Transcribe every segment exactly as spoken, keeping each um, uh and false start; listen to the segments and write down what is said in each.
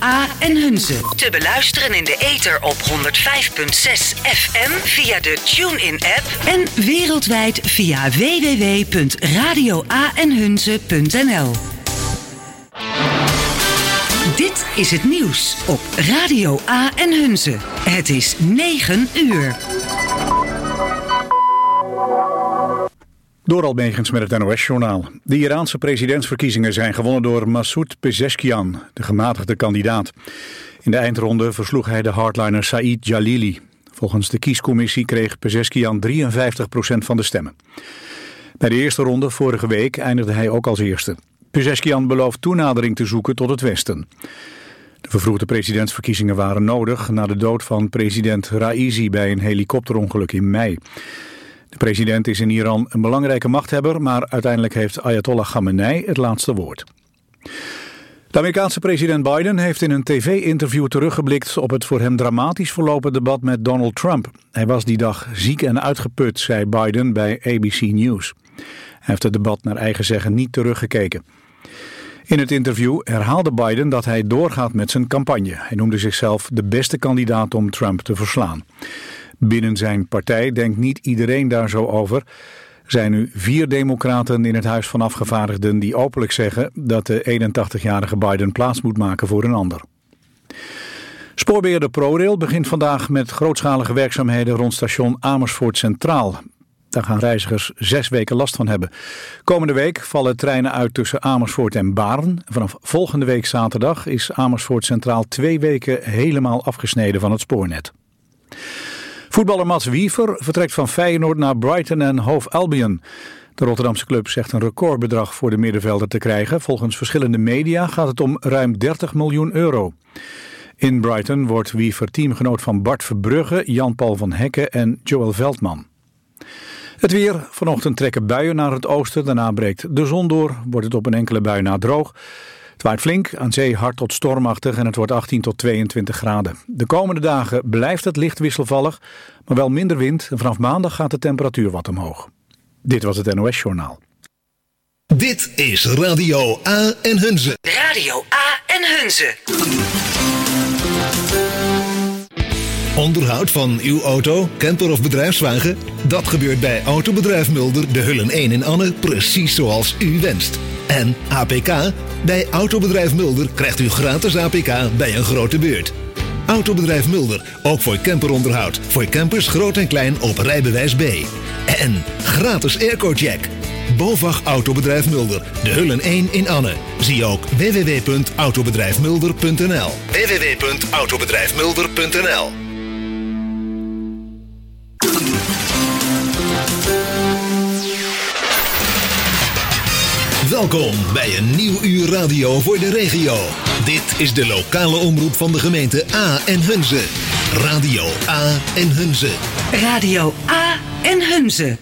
A en Hunze. Te beluisteren in de ether op honderd vijf komma zes F M via de TuneIn-app. En wereldwijd via w w w punt radio a en hunze punt n l. Dit is het nieuws op Radio A en Hunze. Het is negen uur. Door Almegens met het N O S-journaal. De Iraanse presidentsverkiezingen zijn gewonnen door Masoud Pezeshkian, de gematigde kandidaat. In de eindronde versloeg hij de hardliner Saïd Jalili. Volgens de kiescommissie kreeg Pezeshkian drieënvijftig procent van de stemmen. Bij de eerste ronde vorige week eindigde hij ook als eerste. Pezeshkian belooft toenadering te zoeken tot het Westen. De vervroegde presidentsverkiezingen waren nodig na de dood van president Raisi bij een helikopterongeluk in mei. De president is in Iran een belangrijke machthebber, maar uiteindelijk heeft Ayatollah Khamenei het laatste woord. De Amerikaanse president Biden heeft in een tv-interview teruggeblikt op het voor hem dramatisch verlopen debat met Donald Trump. Hij was die dag ziek en uitgeput, zei Biden bij A B C News. Hij heeft het debat naar eigen zeggen niet teruggekeken. In het interview herhaalde Biden dat hij doorgaat met zijn campagne. Hij noemde zichzelf de beste kandidaat om Trump te verslaan. Binnen zijn partij denkt niet iedereen daar zo over. Er zijn nu vier democraten in het Huis van Afgevaardigden die openlijk zeggen dat de eenentachtigjarige Biden plaats moet maken voor een ander. Spoorbeheerder ProRail begint vandaag met grootschalige werkzaamheden rond station Amersfoort Centraal. Daar gaan reizigers zes weken last van hebben. Komende week vallen treinen uit tussen Amersfoort en Baarn. Vanaf volgende week zaterdag is Amersfoort Centraal twee weken helemaal afgesneden van het spoornet. Voetballer Mats Wiever vertrekt van Feyenoord naar Brighton en Hove Albion. De Rotterdamse club zegt een recordbedrag voor de middenvelder te krijgen. Volgens verschillende media gaat het om ruim dertig miljoen euro. In Brighton wordt Wiever teamgenoot van Bart Verbrugge, Jan-Paul van Hekken en Joël Veldman. Het weer. Vanochtend trekken buien naar het oosten. Daarna breekt de zon door. Wordt het op een enkele bui na droog. Het waait flink, aan zee hard tot stormachtig en het wordt achttien tot tweeëntwintig graden. De komende dagen blijft het licht wisselvallig, maar wel minder wind. En vanaf maandag gaat de temperatuur wat omhoog. Dit was het N O S-journaal. Dit is Radio A en Hunze. Radio A en Hunze. Onderhoud van uw auto, camper of bedrijfswagen? Dat gebeurt bij Autobedrijf Mulder, de Hullen één in Anne, precies zoals u wenst. En A P K? Bij Autobedrijf Mulder krijgt u gratis A P K bij een grote beurt. Autobedrijf Mulder, ook voor camperonderhoud. Voor campers groot en klein op rijbewijs B. En gratis airco-check. BOVAG Autobedrijf Mulder, de Hullen één in Anne. Zie ook w w w punt autobedrijf mulder punt n l. w w w punt autobedrijf mulder punt n l. Welkom bij een nieuw uur radio voor de regio. Dit is de lokale omroep van de gemeente A en Hunze. Radio A en Hunze. Radio A en Hunze.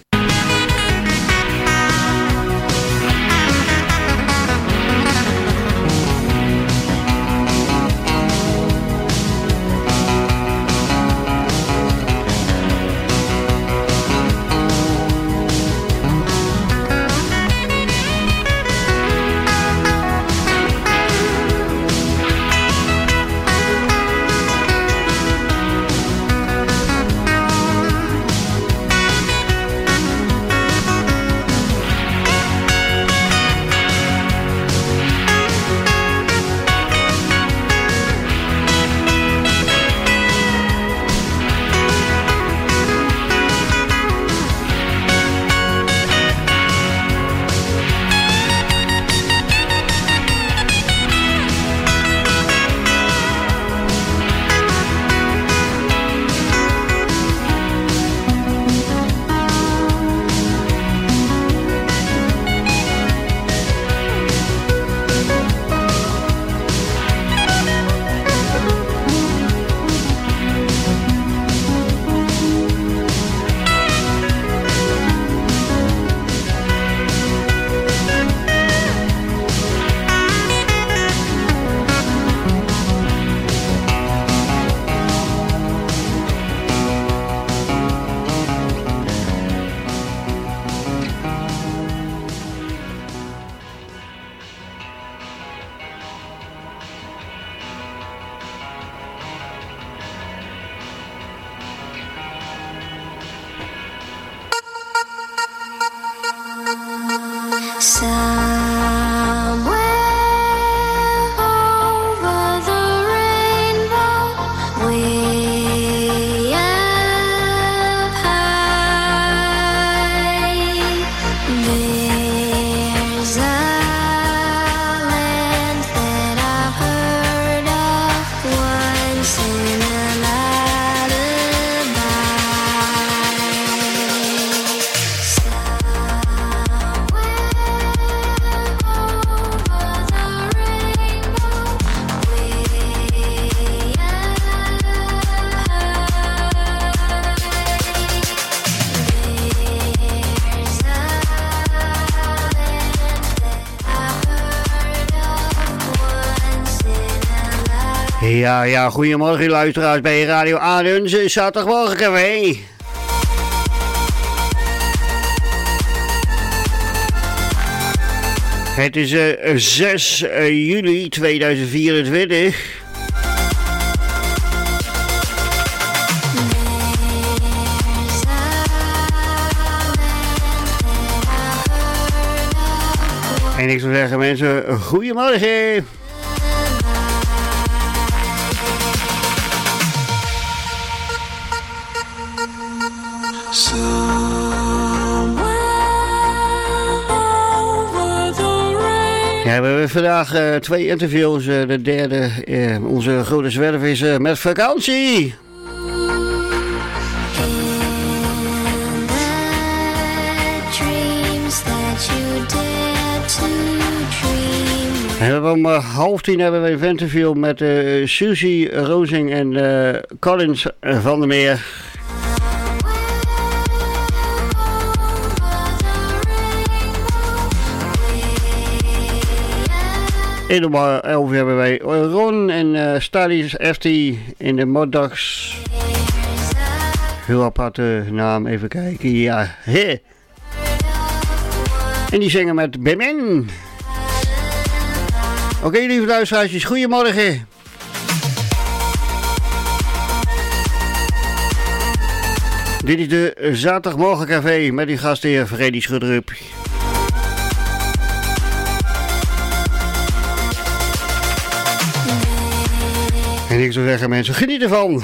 Ja, ja, goedemorgen luisteraars bij Radio A en Hunze, zaterdagmorgen café. Het is uh, zes juli tweeduizend vierentwintig. En ik zou zeggen mensen, goedemorgen. Ja, we hebben vandaag uh, twee interviews. Uh, de derde, uh, onze grote zwerf is uh, met vakantie. We hebben om uh, half tien hebben we een interview met uh, Susie Rozing en uh, Collins van der Meer. En om elf uur hebben wij Ron en uh, Stalies F T in de Moddogs. Heel aparte naam, even kijken. Ja, he. En die zingen met Bemen. Oké, okay, lieve luisteraars, goedemorgen. Dit is de zaterdagmorgencafé met uw gastheer Freddy Schudrup. En ik zou zeggen mensen, geniet ervan.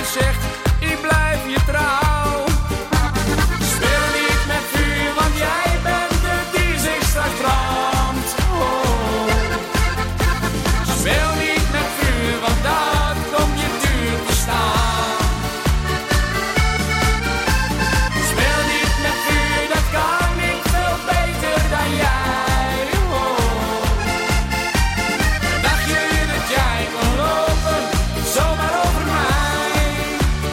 zegt, ik blijf je trouw. Speel niet met vuur, want jij bent de die zich straks brandt. Oh. Speel niet met vuur, want dat komt je duur te staan. Speel niet met vuur, dat kan ik veel beter dan jij. Oh. Dacht je dat jij kon lopen, zomaar over mij?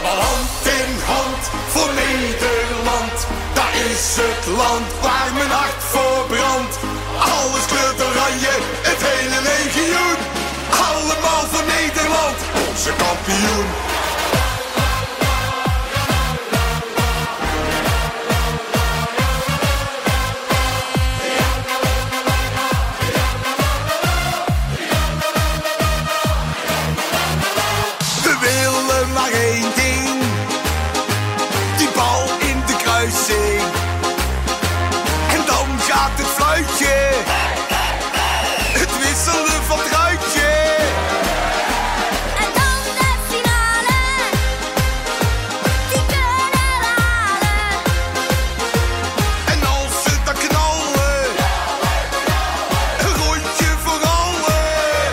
Allemaal hand in hand voor Nederland. Dat is het land waar mijn hart voor brandt. Alles kleurt oranje, het hele legioen. Allemaal voor Nederland, onze kampioen. We willen maar één ding. Die bal in de kruising. En dan gaat het fluitje. Het wisselen van het ruitje. En dan de finale, die kunnen we halen. En als ze dan knallen, een rondje voor allen.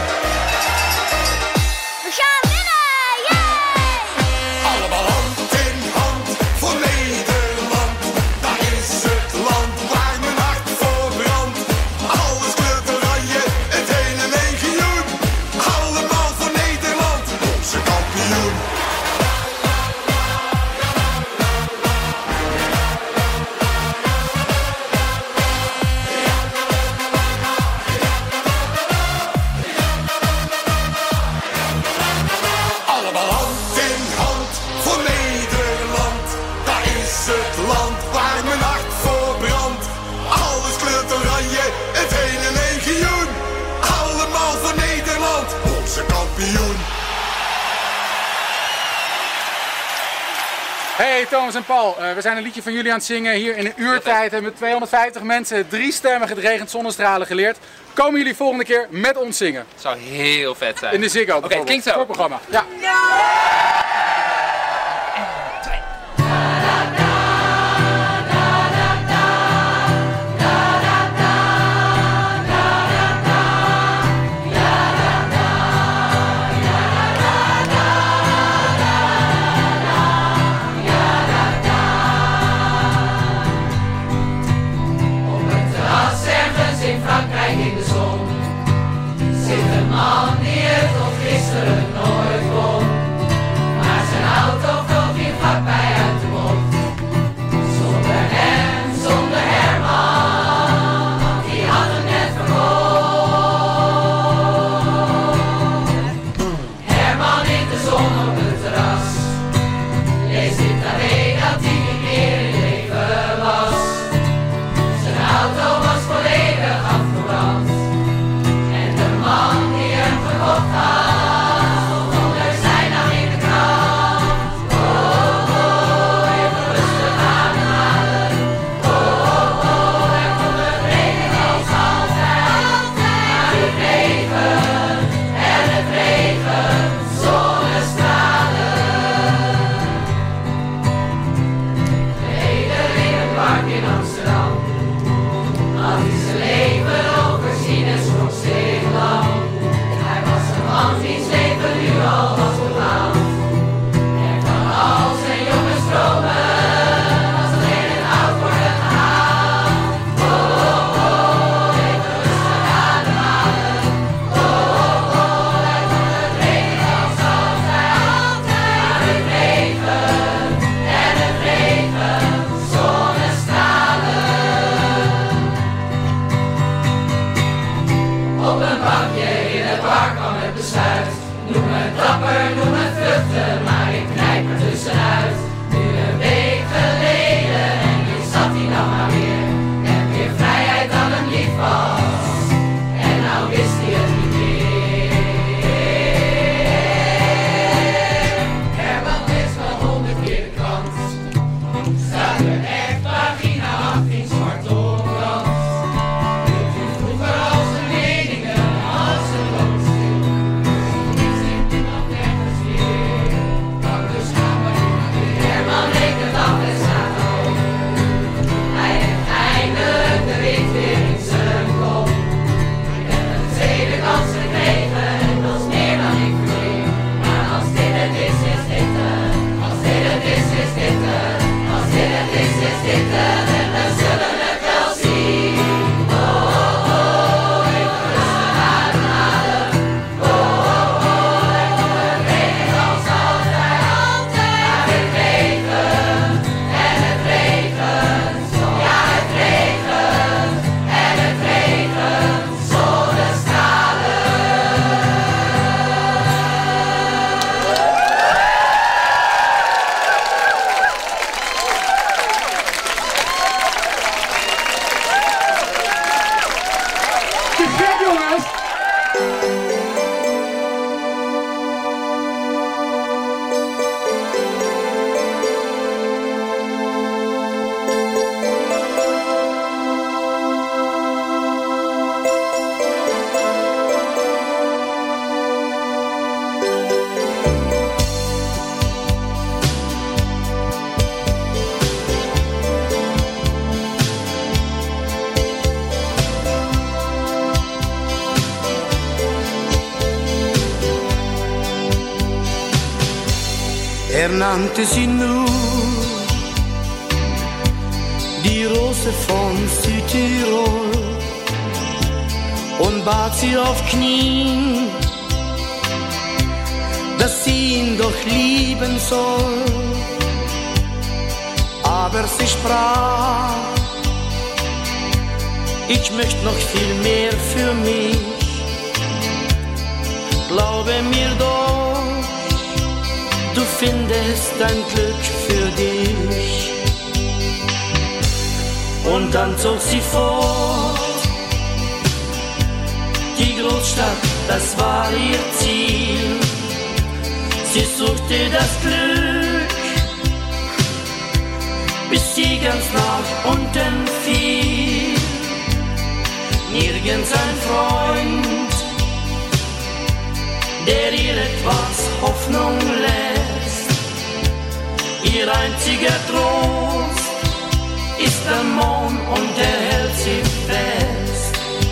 We gaan winnen, yeah! Allemaal hand in hand voor Nederland. Dat is het land waar mijn hart voor brandt. Alles kleurt oranje, het hele legioen. Allemaal voor Nederland, onze kampioen. Allemaal hand in hand voor Nederland. Dat is het land waar mijn hart voor brandt. Alles kleurt oranje, het hele legioen. Allemaal voor Nederland, onze kampioen. Hey Thomas en Paul, uh, we zijn een liedje van jullie aan het zingen. Hier in een uurtijd hebben we tweehonderdvijftig mensen drie stemmen het regent zonnestralen geleerd. Komen jullie volgende keer met ons zingen? Het zou heel vet zijn. In de Ziggo. Oké, klinkt zo. Voor het programma. Ja. Ergens in Frankrijk in de zon zit een man die het tot gisteren nooit kon. Er nannte sie nur die Rose von Südtirol und bat sie auf Knien, dass sie ihn doch lieben soll. Aber sie sprach: ich möchte noch viel mehr für mich. Glaube mir doch, du findest ein Glück für dich. Und dann zog sie fort. Die Großstadt, das war ihr Ziel. Sie suchte das Glück, bis sie ganz nach unten fiel. Nirgends ein Freund, der ihr etwas Hoffnung lässt. Ihr einziger Trost ist der Mond und er hält sie fest.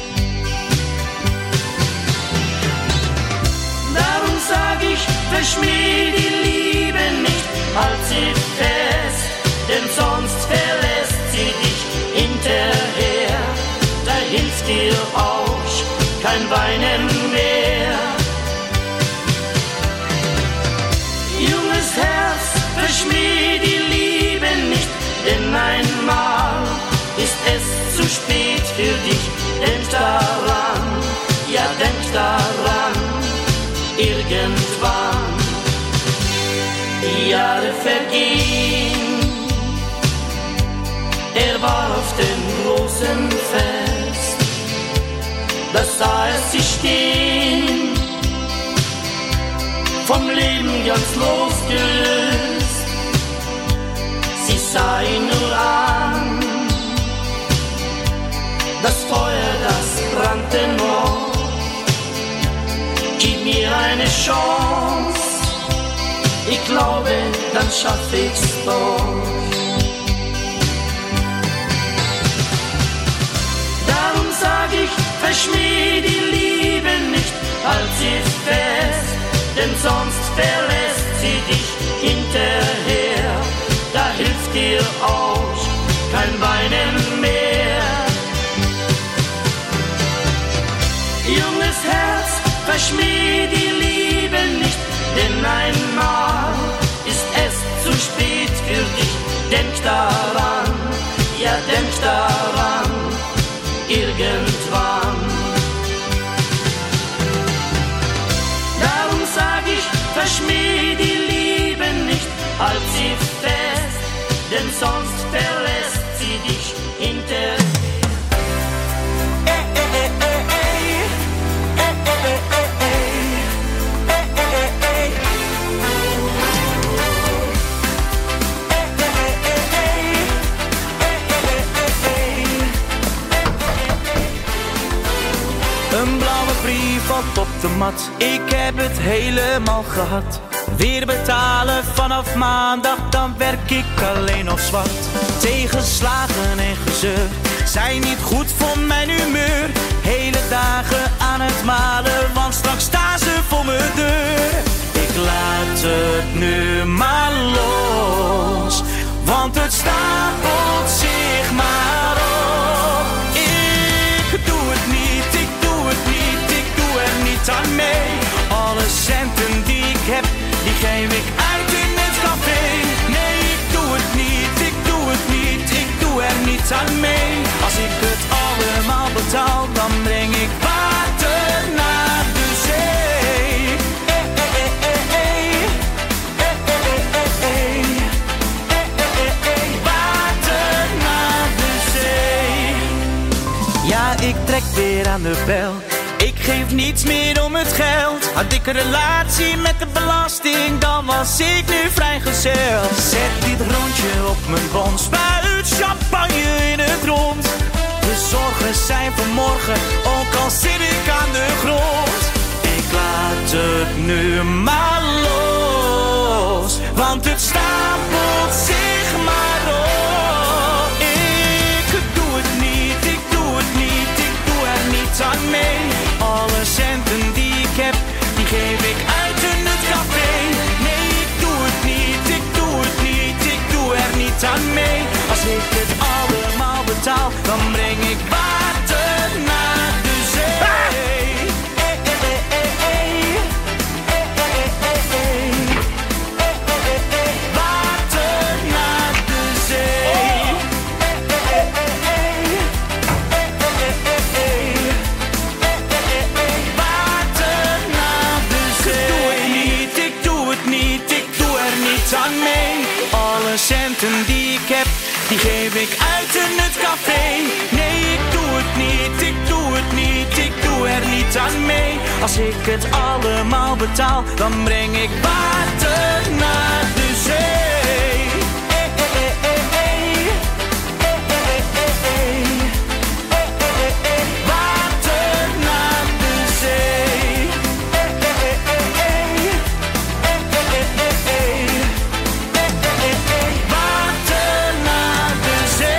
Darum sag ich, verschmäh die Liebe nicht, halt sie fest, denn sonst verlässt sie dich hinterher. Da hilft dir auch kein Weinen mehr. Junges Herz, verschmäh die Liebe nicht, denn einmal ist es zu spät für dich. Denk daran, ja denk daran, irgendwann. Die Jahre vergehen, er war auf dem Rosenfest, da sah er sie stehen, vom Leben ganz losgelöst. Sie sah ihn nur an, das Feuer, das brannte noch. Gib mir eine Chance, ich glaube, dann schaff ich's doch. Darum sag ich, verschmäh die Liebe nicht, halt sie fest, denn sonst verlässt sie dich hinterher. Da hilft dir auch kein Weinen mehr. Junges Herz, verschmäh die Liebe nicht, denn einmal ist es zu spät für dich. Denk daran, ja denk daran, irgendwann. Darum sag ich, verschmäh die Liebe nicht, halt sie fest, denn sonst verlässt sie dich hinterher. Een blauwe brief valt op de mat, ik heb het helemaal gehad. Weer betalen vanaf maandag, dan werk ik alleen nog zwart. Tegenslagen en gezeur zijn niet goed voor mijn humeur. Hele dagen aan het malen, want straks staan ze voor mijn deur. Ik laat het nu maar los, want het stapelt zich maar op. Ik doe het niet, ik doe het niet, ik doe er niet aan mee. Alle centen die ik heb, die geef ik uit in het café. Nee, ik doe het niet, ik doe het niet, ik doe er niet aan mee. Als ik het allemaal betaal, dan breng ik water naar de zee. Eh, eh, eh, eh, eh. Eh, eh, eh, eh, eh. Eh, eh, eh, eh. Water naar de zee. Ja, ik trek weer aan de bel. Ik geef niets meer om het geld. Had ik een relatie met de belasting, dan was ik nu vrijgezel. Zet dit rondje op mijn bon, spuit champagne in het rond. De zorgen zijn voor morgen, ook al zit ik aan de grond. Ik laat het nu maar los, want het stapelt zich maar op. Ik doe het niet, ik doe het niet, ik doe er niets aan mee. Alle centen die ik heb, die geef ik uit in het café. Nee, ik doe het niet, ik het allemaal betaal, dan breng ik water naar de zee. Eh, eh, eh, eh, eh. Eh, eh, eh, eh, eh. Eh, eh, eh, eh. Water naar de zee. Eh, eh, eh, eh, eh. Eh, eh, eh, eh, eh. Eh, eh, eh, eh. Water naar de zee. Ik doe het niet, ik doe het niet, ik doe er niets aan mee. Alle centen die ik heb, die geef ik uit in het café. Nee, ik doe het niet, ik doe het niet, ik doe er niet aan mee. Als ik het allemaal betaal, dan breng ik water naar de zee. Eh, eh, eh, eh, eh. Eh, eh, eh, eh, eh. Eh, eh, eh, eh. Water naar de zee. Eh, eh, eh, eh, eh. Eh, eh, eh, eh, eh. Eh, eh, eh, eh. Water naar de zee.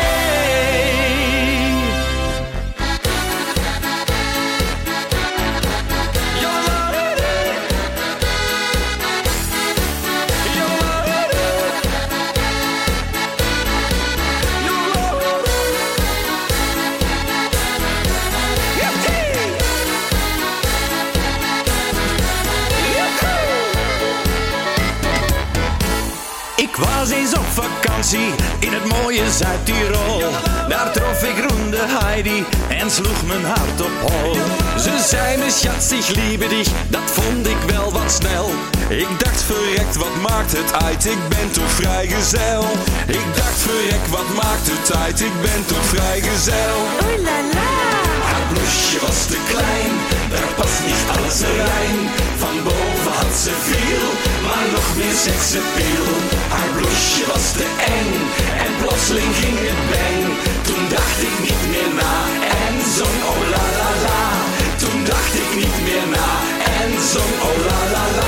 Ik was eens op vakantie in het mooie Zuid-Tirol. Daar trof ik Roende Heidi en sloeg mijn hart op hol. Ze zei me schatz, ik liebe dich, dat vond ik wel wat snel. Ik dacht verrekt, wat maakt het uit, ik ben toch vrijgezel. Ik dacht verrekt, wat maakt het uit, ik ben toch vrijgezel. Oeh la la. Haar blouseje was te klein, daar past niet alles erin. Van boven had ze veel, maar nog meer seksappeal. Haar blouseje was te eng, en plotseling ging het bang. Toen dacht ik niet meer na, en zong oh la la la. Toen dacht ik niet meer na, en zong oh la la la.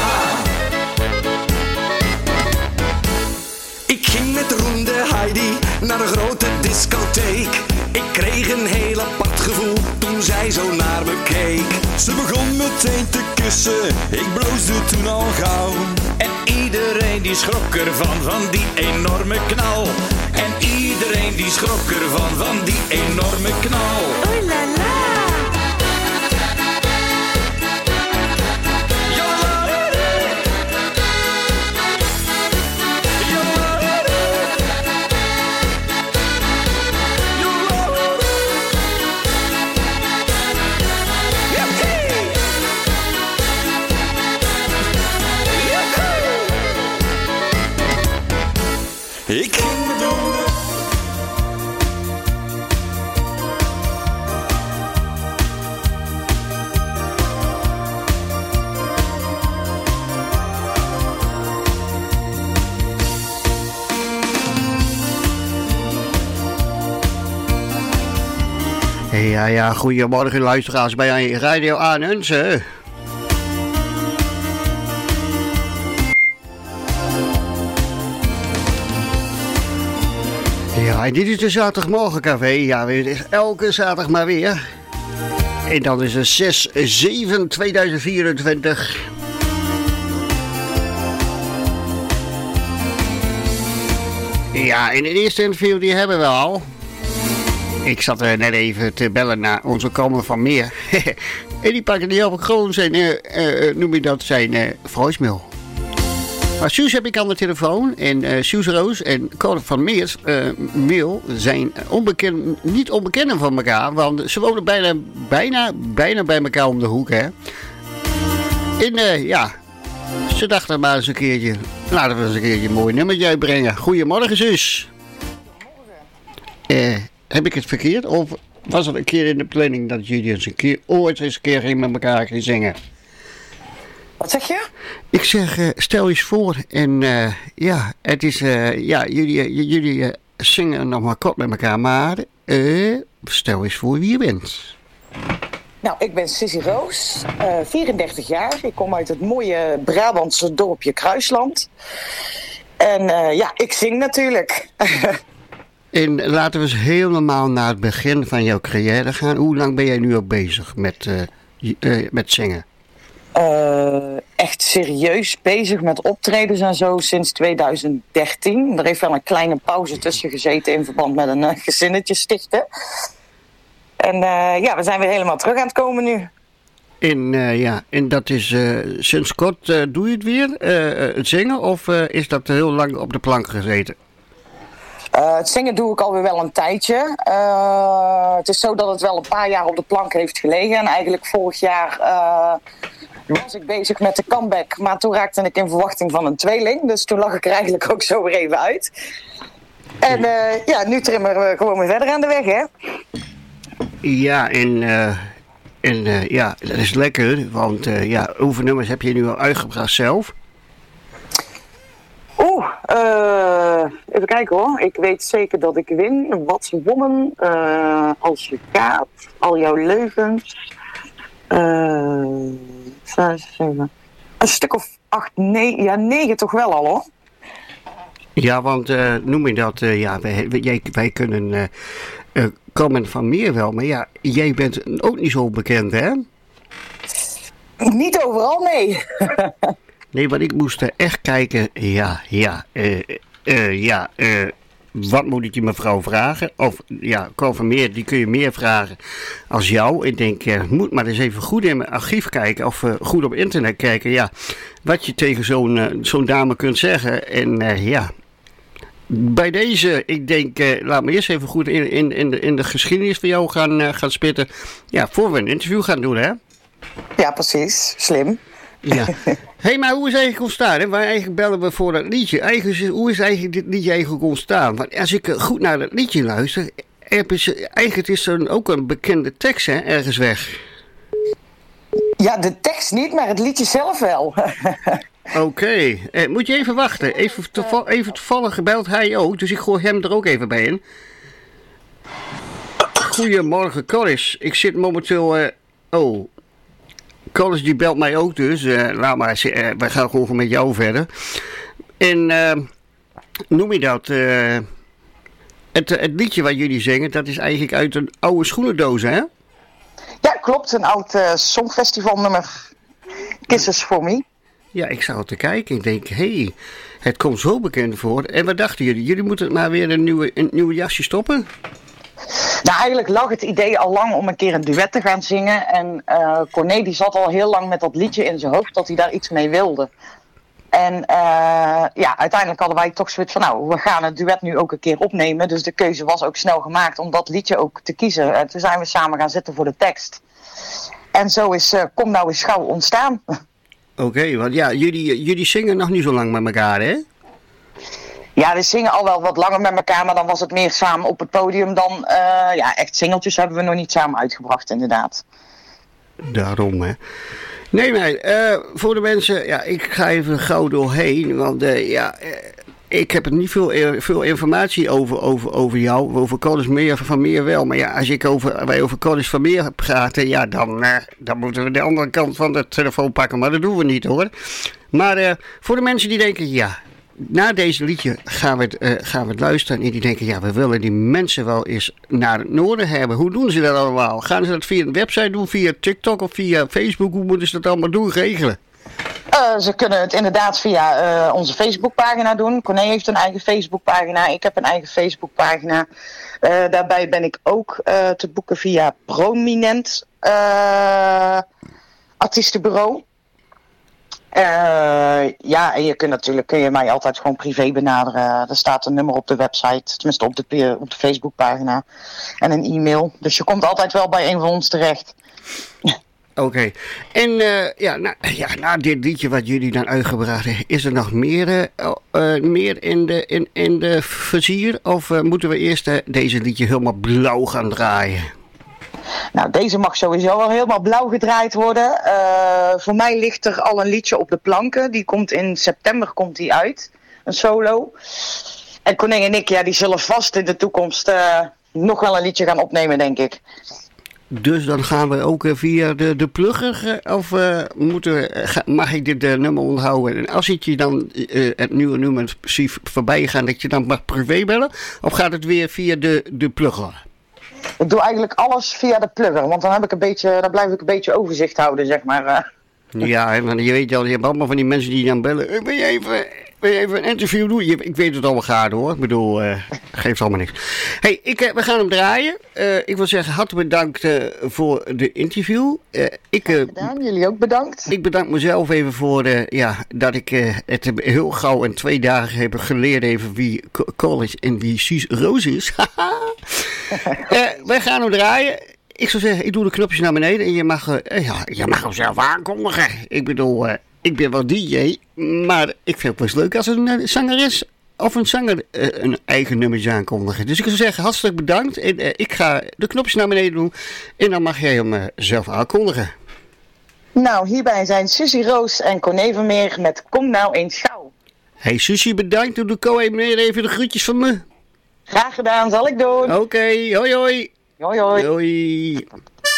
Ik ging met Roende Heidi naar een grote discotheek. Ik kreeg een heel apart gevoel toen zij zo naar me keek. Ze begon meteen te kussen, ik bloosde toen al gauw. En iedereen die schrok ervan, van die enorme knal. En iedereen die schrok ervan, van die enorme knal. Oeh la la. Ik ging me doen. Ja, ja, goedemorgen luisteraars bij Radio Aanhunsen. Ja, en dit is de zaterdagmorgencafé. Ja, het is elke zaterdag maar weer. En dan is het zes zeven tweeduizend vierentwintig. Ja, en de eerste interview die hebben we al. Ik zat er net even te bellen naar onze Komen van Meer. En die pakken niet op gewoon zijn, uh, uh, noem je dat, zijn uh, voicemail. Maar Suus heb ik aan de telefoon. En uh, Suus Roos en Komen van Meers uh, mail zijn onbekend, niet onbekenden van elkaar. Want ze wonen bijna, bijna, bijna bij elkaar om de hoek, hè. En uh, ja, ze dachten maar eens een keertje, laten we eens een keertje een mooi nummertje uitbrengen. Goedemorgen, Suus. Goedemorgen. Uh, Heb ik het verkeerd? Of was het een keer in de planning dat jullie eens een keer ooit eens een keer ging met elkaar gaan zingen? Wat zeg je? Ik zeg, uh, stel eens voor. En uh, ja, het is, uh, ja, jullie, uh, jullie uh, zingen nog maar kort met elkaar. Maar uh, stel eens voor wie je bent. Nou, ik ben Sissy Roos, uh, vierendertig jaar. Ik kom uit het mooie Brabantse dorpje Kruisland. En uh, ja, ik zing natuurlijk. En laten we eens helemaal naar het begin van jouw carrière gaan. Hoe lang ben jij nu al bezig met, uh, uh, met zingen? uh, echt serieus bezig met optredens en zo sinds tweeduizend dertien. Er heeft wel een kleine pauze tussen gezeten in verband met een uh, gezinnetje stichten. En uh, ja, we zijn weer helemaal terug aan het komen nu. En, uh, ja, en dat is uh, sinds kort uh, doe je het weer, uh, het zingen, of uh, is dat heel lang op de plank gezeten? Uh, het zingen doe ik alweer wel een tijdje. Uh, het is zo dat het wel een paar jaar op de plank heeft gelegen. En eigenlijk vorig jaar uh, was ik bezig met de comeback. Maar toen raakte ik in verwachting van een tweeling. Dus toen lag ik er eigenlijk ook zo weer even uit. En uh, ja, nu trimmen we gewoon weer verder aan de weg, hè? Ja, en, uh, en uh, ja, dat is lekker. Want uh, ja, hoeveel nummers heb je nu al uitgebracht zelf? Oeh, uh, even kijken hoor. Ik weet zeker dat ik win. Wat wonnen. Uh, als je gaat. Al jouw leugens. Uh, zes, zeven. Een stuk of acht, negen. Ja, negen toch wel al hoor. Ja, want uh, noem je dat. Uh, ja, wij, wij, wij kunnen uh, uh, komen van meer wel. Maar ja, jij bent ook niet zo bekend, hè? Niet overal, nee. Nee, want ik moest er echt kijken, ja, ja, uh, uh, ja, uh, wat moet ik die mevrouw vragen? Of, ja, Cor van Meer, die kun je meer vragen als jou. Ik denk, uh, moet maar eens even goed in mijn archief kijken, of uh, goed op internet kijken, ja, wat je tegen zo'n uh, zo'n dame kunt zeggen. En uh, ja, bij deze, ik denk, uh, laat me eerst even goed in, in, in, de, in de geschiedenis van jou gaan, uh, gaan spitten, ja, voor we een interview gaan doen, hè? Ja, precies, slim. Ja. Hé, hey, maar hoe is het eigenlijk ontstaan? Hè? Waar eigenlijk bellen we voor dat liedje. Eigenlijk, hoe is eigenlijk dit liedje eigenlijk ontstaan? Want als ik goed naar dat liedje luister, is, eigenlijk is er ook een bekende tekst, hè, ergens weg. Ja, de tekst niet, maar het liedje zelf wel. Oké, okay. eh, moet je even wachten. Even, toeval, even toevallig belt hij ook, dus ik gooi hem er ook even bij in. Goedemorgen, Corris. Ik zit momenteel... Uh, oh... Collis die belt mij ook dus. Uh, laat maar, uh, wij gaan gewoon met jou verder. En uh, noem je dat? Uh, het, het liedje wat jullie zingen, dat is eigenlijk uit een oude schoenendoos, hè? Ja, klopt. Een oud uh, songfestivalnummer. Kisses for Me. Ja, ik zag het te kijken. Ik denk, hé, hey, het komt zo bekend voor. En wat dachten jullie? Jullie moeten maar weer een nieuwe, een nieuwe jasje stoppen? Nou, eigenlijk lag het idee al lang om een keer een duet te gaan zingen. En uh, Corné die zat al heel lang met dat liedje in zijn hoofd dat hij daar iets mee wilde. En uh, ja, uiteindelijk hadden wij toch zoiets van, nou, we gaan het duet nu ook een keer opnemen. Dus de keuze was ook snel gemaakt om dat liedje ook te kiezen. En toen zijn we samen gaan zitten voor de tekst. En zo is uh, Kom Nou Eens Gauw ontstaan. Oké, okay, want ja, jullie, jullie zingen nog niet zo lang met elkaar, hè? Ja, we zingen al wel wat langer met elkaar, maar dan was het meer samen op het podium dan... Uh, ja, echt singeltjes hebben we nog niet samen uitgebracht, inderdaad. Daarom, hè. Nee, nee, uh, voor de mensen... Ja, ik ga even gauw doorheen, want uh, ja... Uh, ik heb er niet veel, veel informatie over, over, over jou. Over Collis meer van meer wel. Maar ja, als ik over, wij over Collis van meer praten... Ja, dan, uh, dan moeten we de andere kant van de telefoon pakken. Maar dat doen we niet, hoor. Maar uh, voor de mensen die denken... Ja, na deze liedje gaan we, het, uh, gaan we het luisteren. En die denken, ja, we willen die mensen wel eens naar het noorden hebben. Hoe doen ze dat allemaal? Gaan ze dat via een website doen? Via TikTok of via Facebook? Hoe moeten ze dat allemaal doen, regelen? Uh, ze kunnen het inderdaad via uh, onze Facebookpagina doen. Corné heeft een eigen Facebookpagina. Ik heb een eigen Facebookpagina. Uh, daarbij ben ik ook uh, te boeken via Prominent uh, Artiestenbureau. Uh, ja, en je kunt natuurlijk kun je mij altijd gewoon privé benaderen. Er staat een nummer op de website, tenminste op de, op de Facebookpagina. En een e-mail. Dus je komt altijd wel bij een van ons terecht. Oké. Okay. En uh, ja, na, ja, na dit liedje wat jullie dan uitgebracht hebben, is er nog meer, uh, uh, meer in, de, in, in de vizier? Of uh, moeten we eerst uh, deze liedje helemaal blauw gaan draaien? Nou, deze mag sowieso wel helemaal blauw gedraaid worden. Uh, voor mij ligt er al een liedje op de planken. Die komt in september komt die uit. Een solo. En Corné en ik, ja, die zullen vast in de toekomst uh, nog wel een liedje gaan opnemen, denk ik. Dus dan gaan we ook uh, via de, de plugger, uh, of uh, moeten we, uh, ga, mag ik dit uh, nummer onthouden? En als ik je dan uh, het nieuwe nummer zie voorbij gaan, dat je dan mag privé bellen? Of gaat het weer via de, de plugger? Ik doe eigenlijk alles via de plugger, want dan heb ik een beetje, dan blijf ik een beetje overzicht houden, zeg maar. Uh. Ja, en je weet al, je hebt allemaal van die mensen die dan bellen. Eh, Wil je even, wil je even een interview doen? Je, ik weet het allemaal gaat hoor. Ik bedoel, uh, geeft allemaal niks. Hey, ik, uh, we gaan hem draaien. Uh, ik wil zeggen, hartelijk bedankt uh, voor de interview. Uh, ik, uh, gedaan, jullie ook bedankt. Ik bedank mezelf even voor uh, ja, dat ik uh, het heel gauw in twee dagen heb geleerd even wie Cole is en wie Suus Roos is. uh, wij gaan hem draaien. Ik zou zeggen, ik doe de knopjes naar beneden en je mag, uh, ja, je mag hem zelf aankondigen. Ik bedoel, uh, ik ben wel D J, maar ik vind het best leuk als een uh, zangeres of een zanger uh, een eigen nummertje aankondigen. Dus ik zou zeggen, hartstikke bedankt. En, uh, ik ga de knopjes naar beneden doen en dan mag jij hem uh, zelf aankondigen. Nou, hierbij zijn Susie Roos en Corné Vermeer met Kom nou eens gauw. Hey Susie, bedankt. Doe de Co even even de groetjes van me. Graag gedaan, zal ik doen. Oké, okay, hoi hoi. Hoi hoi. Hoi.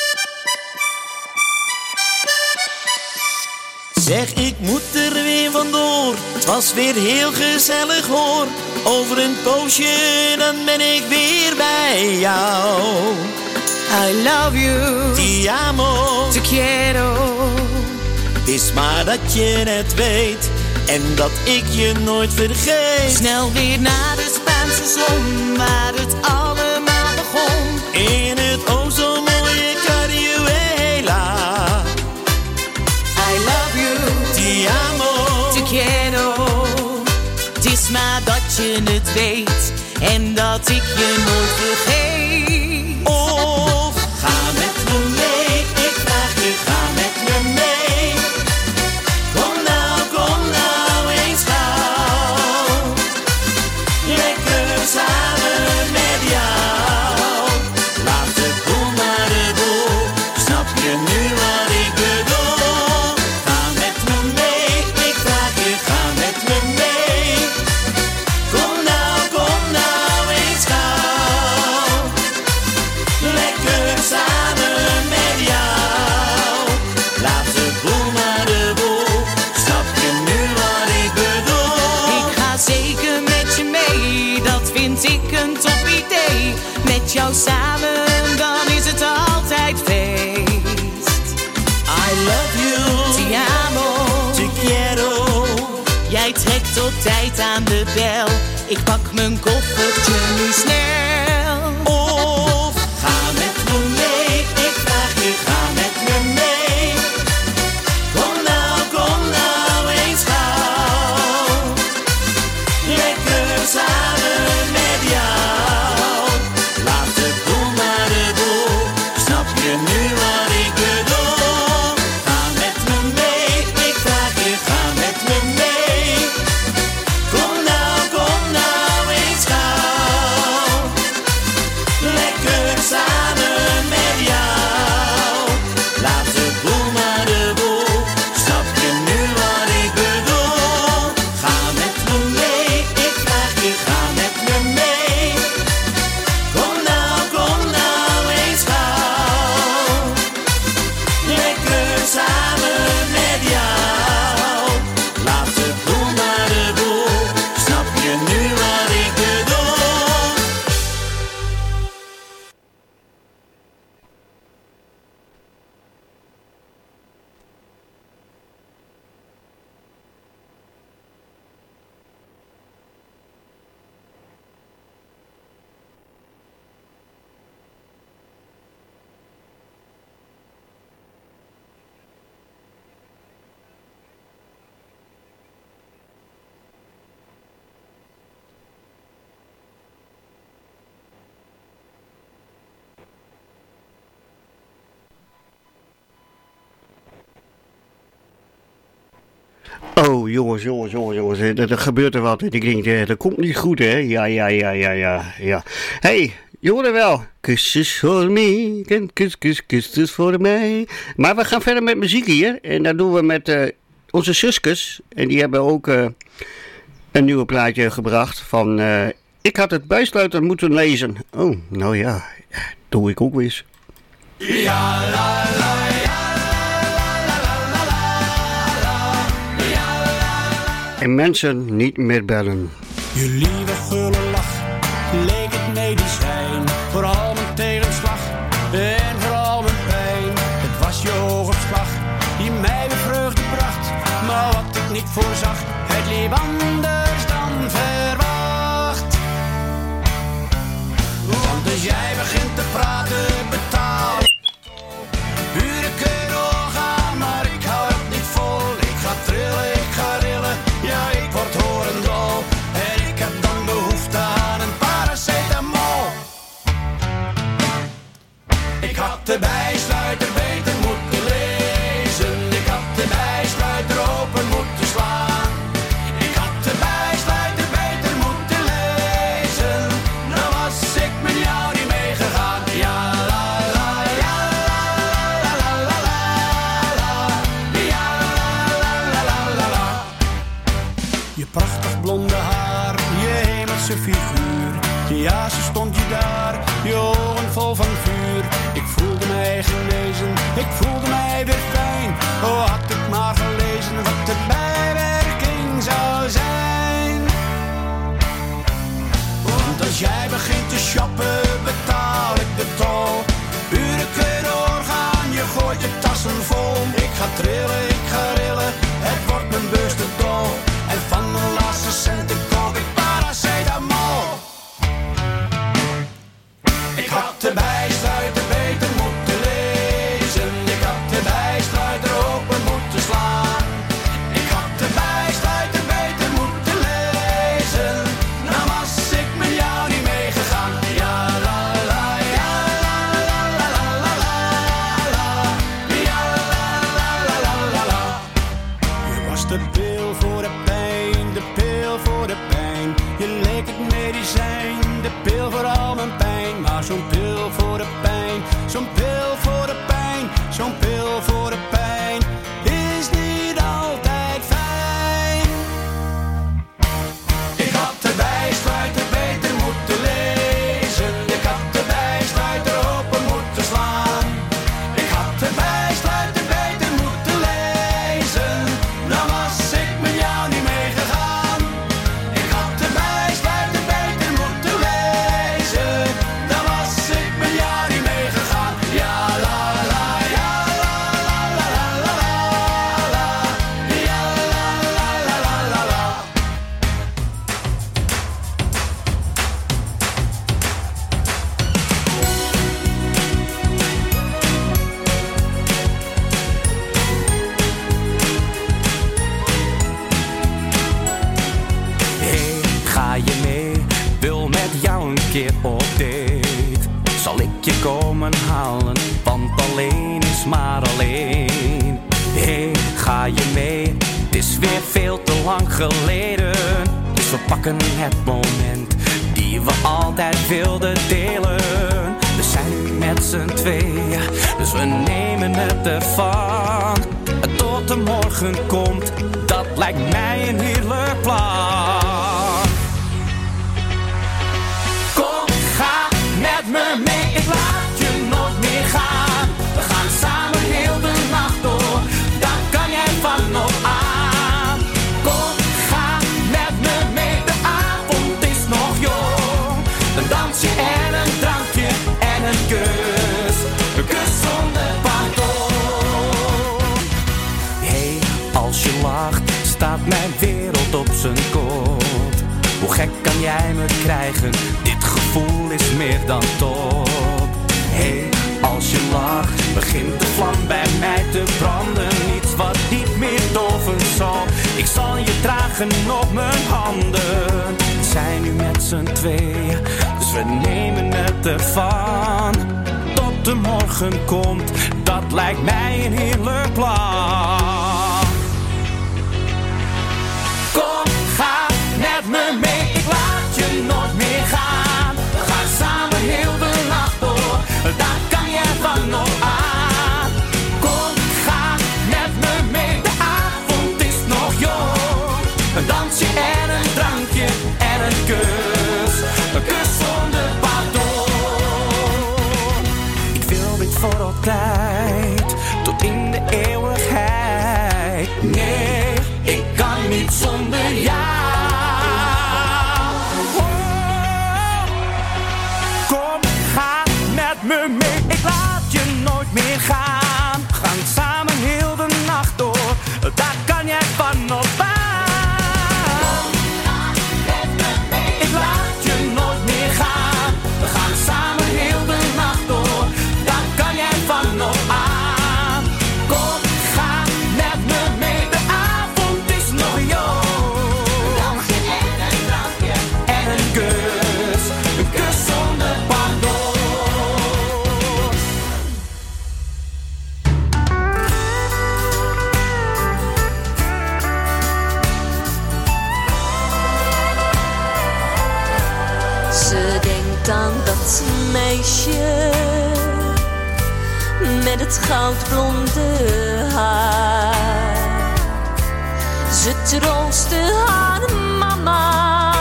Zeg, ik moet er weer vandoor. Het was weer heel gezellig hoor. Over een poosje, dan ben ik weer bij jou. I love you. Ti amo. Te quiero. Het is maar dat je het weet. En dat ik je nooit vergeet. Snel weer naar de Spaanse zon, waar het allemaal begon. In het o zo mooie Carihuela. I love you. Ti amo. Te quiero. Het is maar dat je het weet. En dat ik je nooit vergeet. Of ga met me mee. Ik vraag je, ga met me mee. Kom nou, kom nou eens gauw. Lekker samen met jou. Laat de boel maar de boel. Snap je nu wat ik bedoel? Ga met me mee. Ik vraag je, ga met me mee. Kom nou, kom nou eens gauw. Lekker samen met jou. Laat de boel maar de boel. Snap je nu wat ik bedoel? Ik ga zeker met je mee, dat vind ik een top idee. Met jou samen, dan is het altijd feest. I love you. Ti amo. Te quiero. Jij trekt op tijd aan de bel. Ik pak mijn koffertje nu snel. Of ga met me mee. Ik vraag je, ga met me mee. Kom nou, kom nou eens gauw. Lekker samen met jou. Laat de boel maar de boel. Snap je nu wat ik bedoel? Ga met me mee. Ik vraag je, ga met me mee. Kom nou, kom nou eens gauw. Lekker samen met jou. Laat de boel maar de boel. Snap je nu wat ik bedoel? Ga met me mee. Ik vraag je, ga met me mee. Kom nou, kom nou eens gauw. Lekker samen met jou. Laat de boel maar de boel. Snap je nu wat ik bedoel? Oh, jongens, jongens, jongens, jongens. Er, er gebeurt er wat. Ik denk, eh, dat komt niet goed, hè? Ja, ja, ja, ja, ja, ja. Hey, je hoort er wel. Kusjes voor mij. En kus, kus, kusjes voor mij. Maar we gaan verder met muziek hier. En dat doen we met uh, onze zusjes. En die hebben ook uh, een nieuwe plaatje gebracht van... Uh, ik had het bijsluiter moeten lezen. Oh, nou ja. Doe ik ook weer eens. Ja, la, la, ja. En mensen niet meer bellen. Je lieve gulle lach leek het medicijn voor al mijn tegenslag en voor al mijn pijn. Het was je oogopslag die mij bevreugde heb anders dan verwacht. Want als jij begint te praten, betaal ik. Buren kunnen doorgaan, maar ik hou het niet vol. Ik ga trillen, ik ga rillen, ja ik word horendol. En ik heb dan behoefte aan een paracetamol. Ik had de bijsluiter beter moeten lezen. Ik had de bijsluiter open moeten slaan. Ik had de bijsluiter beter moeten lezen. Dan was ik met jou niet meegegaan. Ja la la, ja la la la la la. Ja la la la la la. Je prachtig blonde haar, je hemelse figuur. Ja, zo stond je daar, je ogen vol van vuur. Ik voelde mij genezen, ik voelde mij weer fijn. Oh, had ik maar gelezen wat de bijwerking zou zijn. Want als jij begint te shoppen, betaal ik de tol. Uren kunnen doorgaan, je gooit je tassen vol. Ik ga trillen, ik ga rillen, het wordt mijn beurs te dol. En van mijn laatste centen koop ik paracetamol. Ik had de bijsluiter beter moeten lezen. Ik had de bijsluiter open moeten slaan. Ik had de bijsluiter beter moeten lezen. Dan was ik met jou niet meegegaan. Ja la la, ja la la la la la la. Ja la la la la la la. Je was de pil voor de pijn, de pil voor de pijn. Je leek het medicijn, de pil voor al mijn pijn. Maar zo'n pil voor de pijn, zo'n pil voor de pijn, zo'n pil voor de pijn is niet altijd fijn. Ik had de bijsluiter beter moeten lezen. Ik had de bijsluiter open moeten slaan. Ik had de bijsluiter beter moeten lezen. Dan was ik met jou niet meegegaan. Ik had de bijsluiter beter moeten lezen. Dan was ik met jou niet meegegaan. Ja la la, ja la la la la la la. Ja la la la la la la. Hey, ga je mee? Wil met jou een keer op date. Zal ik je komen halen? Want alleen is maar alleen. Hey, ga je mee? Het is weer veel te lang geleden. Dus we pakken het moment die we altijd wilden delen. We zijn nu met z'n tweeën, dus we nemen het ervan. Tot de morgen komt, dat lijkt mij een heerlijk plan. Kom, ga met me mee, ik laat je nooit meer gaan. We gaan samen heel de nacht door, daar kan jij van op aan. Kom, ga met me mee, de avond is nog jong. Een dansje en een drankje en een kus, een kus zonder pardon. Hey, als je lacht, staat mijn wereld op zijn kop. Hoe gek kan jij me krijgen? Dit gevoel is meer dan top. Hey, als je lacht, begint de vlam bij mij te branden. Iets wat niet meer doven zal. Ik zal je dragen op mijn handen. We zijn nu met z'n tweeën, dus we nemen het ervan. Tot de morgen komt, dat lijkt mij een heerlijk plan. Kom, ga met me mee, ik laat je nooit meer gaan. We gaan samen heel de nacht door, daar kan jij van op aan. Kom, ga met me mee, de avond is nog jong. Een dansje en een drankje en een kus, een kus zonder pardon. Ik wil dit voor altijd, tot in de eeuwigheid. Nee, ik kan niet zonder jou. Kom, ga met me mee, ik laat je nooit meer gaan. We gaan samen heel de nacht door, daar kan jij van op aan. staan dat meisje met het goudblonde haar. Ze troostte haar mama,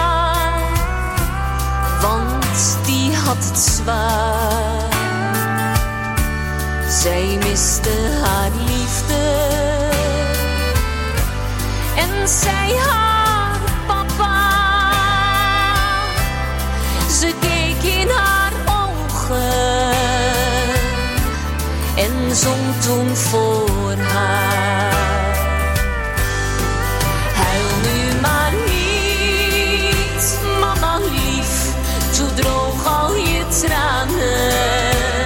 want die had het zwaar. Zij miste haar liefde en zij haar papa. Ze keek in haar ogen en zong toen voor haar. Huil nu maar niet, mama lief, toe droog al je tranen.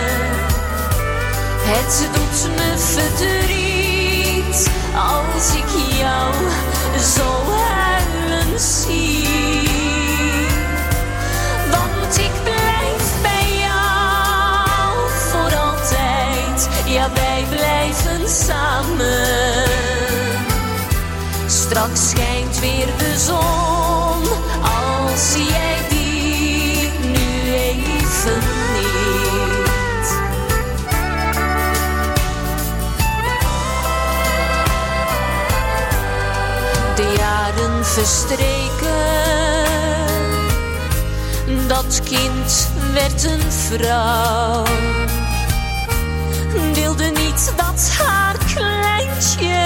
Het doet me verdriet als ik jou zo huilen zie. Want ik blijf bij jou voor altijd. Ja, wij blijven samen. Straks schijnt weer de zon, als jij die nu even niet. De jaren verstreken, dat kind werd een vrouw. Wilde niet dat haar kleintje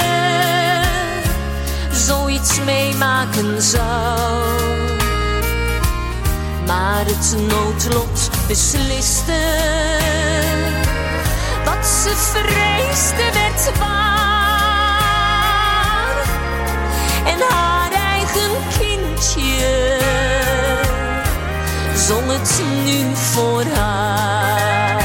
zoiets meemaken zou. Maar het noodlot besliste, wat ze vreesde werd waar. En haar eigen kindje zong het nu voor haar.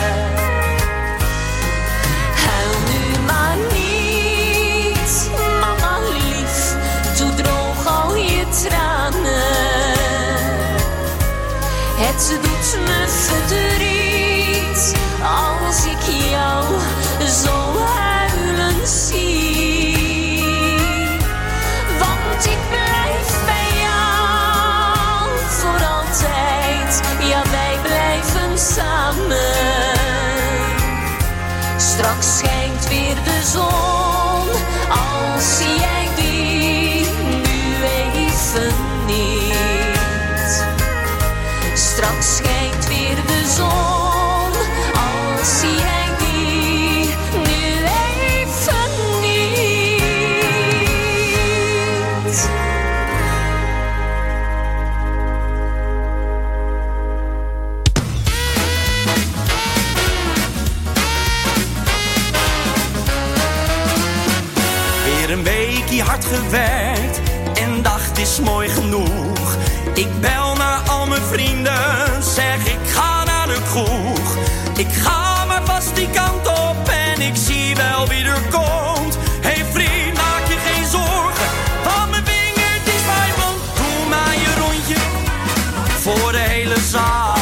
Huil nu maar niet, mama lief, toe droog al je tranen. Het doet me verdriet als ik jou zo huilen zie. Want ik blijf bij jou voor altijd. Ja, wij blijven samen. Straks schijnt weer de zon, als jij die nu even niet. Straks schijnt weer de zon, als jij die nu even niet. Weer een weekje hard gewerkt en dacht is mooi genoeg. Ik bel naar al mijn vrienden, zeg ik ga naar de kroeg. Ik ga maar vast die kant op en ik zie wel wie er komt. Hey vriend, maak je geen zorgen, van mijn vingertjes bij bond. Doe maar je rondje voor de hele zaal.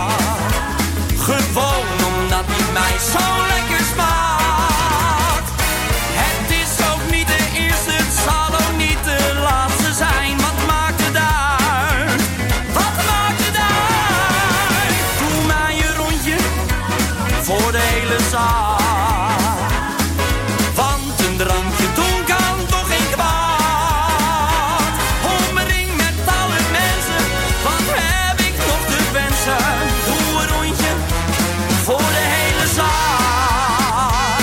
Gewoon omdat die mij zo lekker smaakt. Het is ook niet de eerste, het zal ook niet de laatste zijn. Wat maakt het uit? Wat maakt het uit? Doe maar je rondje voor de hele zaal. Want een drankje doen kan toch geen kwaad. Omring met alle mensen, wat heb ik nog te wensen? Doe een rondje voor de hele zaal.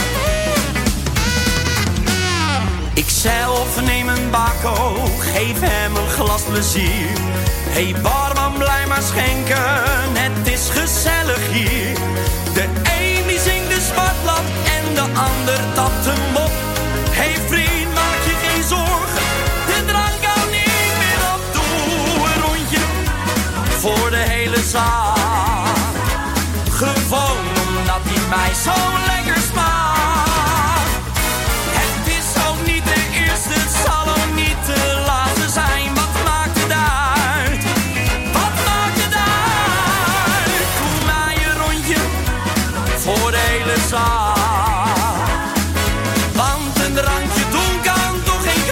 Ik zelf neem een bako, geef hem een glas plezier. Hey barman, blij maar schenken, het is gezellig hier. De een die zingt de smartlap en de ander tapt hem op. Hey vriend, maak je geen zorgen, de drank kan niet meer op. Doe een rondje voor de hele zaal. Gewoon omdat die mij zo lekker smaakt. Het is ook niet de eerste, het zal ook niet de laatste zijn. Wat maakt het uit? Wat maakt het uit? Doe maar je rondje voor de hele zaal. Want een drankje doen kan toch geen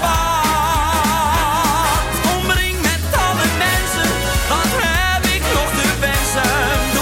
kwaad. Omring met alle mensen, wat heb ik nog te wensen?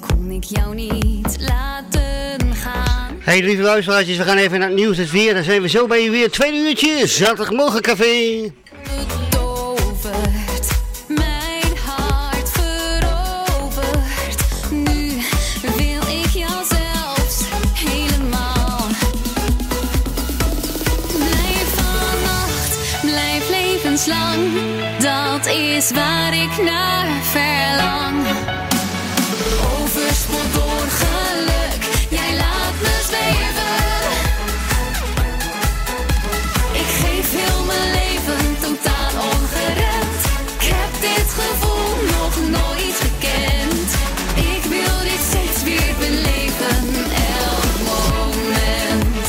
kon ik jou niet laten gaan. Hey lieve luisteraartjes, we gaan even naar het nieuws, het weer. Dan zijn we zo bij je weer. Tweede uurtje, zaterdagmorgen café. Betoverd, mijn hart veroverd. Nu wil ik jou zelfs helemaal. Blijf vannacht, blijf levenslang. Dat is waar ik naar verlang. Overspoeld door geluk, jij laat me zweven. Ik geef heel mijn leven totaal ongeremd. Ik heb dit gevoel nog nooit gekend. Ik wil dit steeds weer beleven, elk moment.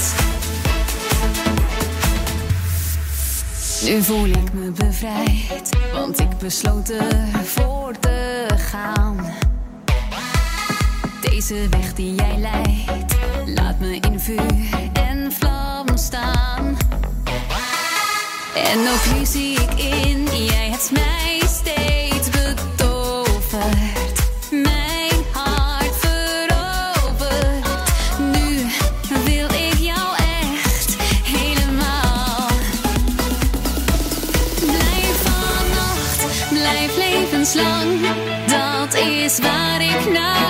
Nu voel ik me bevrijd, want ik besloot ervoor te gaan. Deze weg die jij leidt, laat me in vuur en vlam staan. En ook nu zie ik in, jij hebt mij steeds betoverd. Mijn hart veroverd. Nu wil ik jou echt helemaal. Blijf vannacht, blijf levenslang. Dat is waar ik naar